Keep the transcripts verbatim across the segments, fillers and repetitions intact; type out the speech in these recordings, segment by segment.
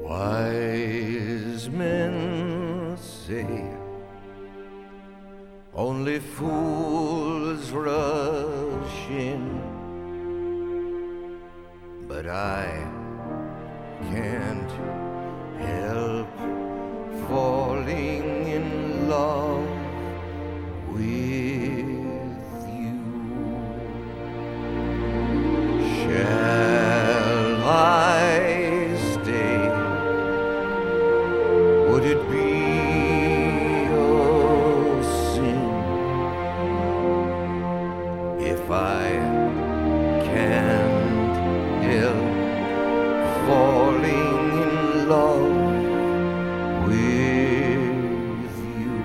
Wise men say only fools rush in, but I can't help falling in love with you. Shall I stay? Would it be a sin if I can't help falling in love with you?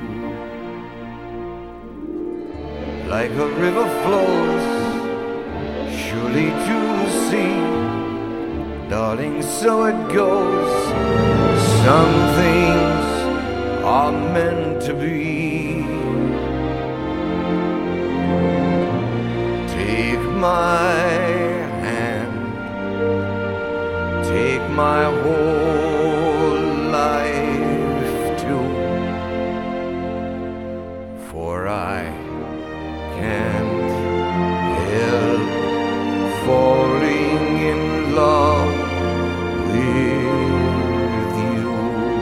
Like a river flows surely to the sea, darling, so it goes. Some things are meant to be. Take my hand, take my whole life too, for I can't help falling in love with you.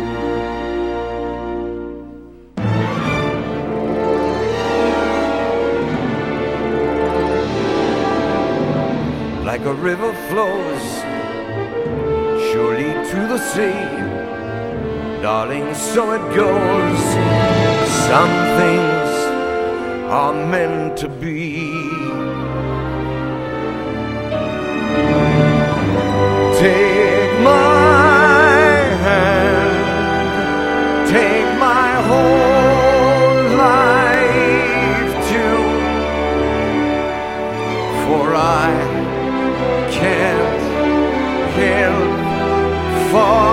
Like a river flows surely to the sea, darling, so it goes. Some things are meant to be. Take my hand, take my whole life too, for I can't help falling